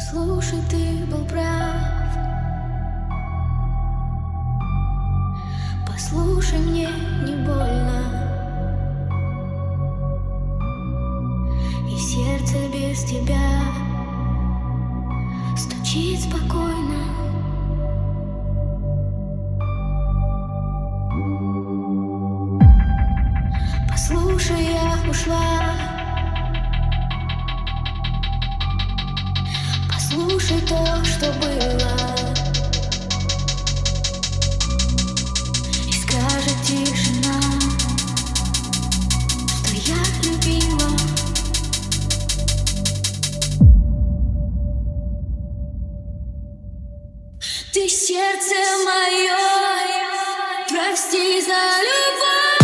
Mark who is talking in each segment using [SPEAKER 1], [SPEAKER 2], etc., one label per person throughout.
[SPEAKER 1] Послушай, ты был прав. Послушай, мне не больно, и сердце без тебя стучит спокойно. Послушай, я ушла. Послушай то, что было, и скажет тишина, что я любила. Ты сердце мое, прости за любовь.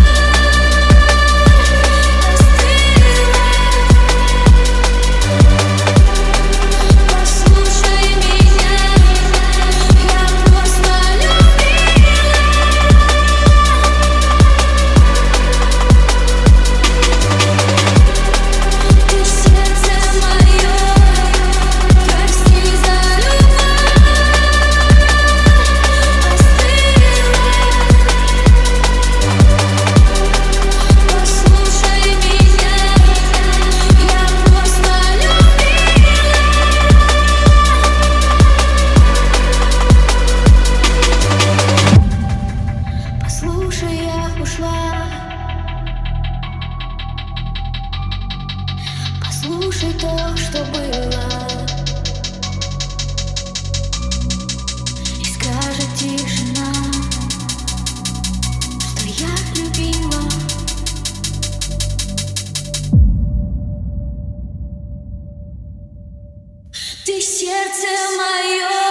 [SPEAKER 1] Послушай, я ушла. Послушай то, что было, и скажет тишина, что я любила. Ты сердце мое.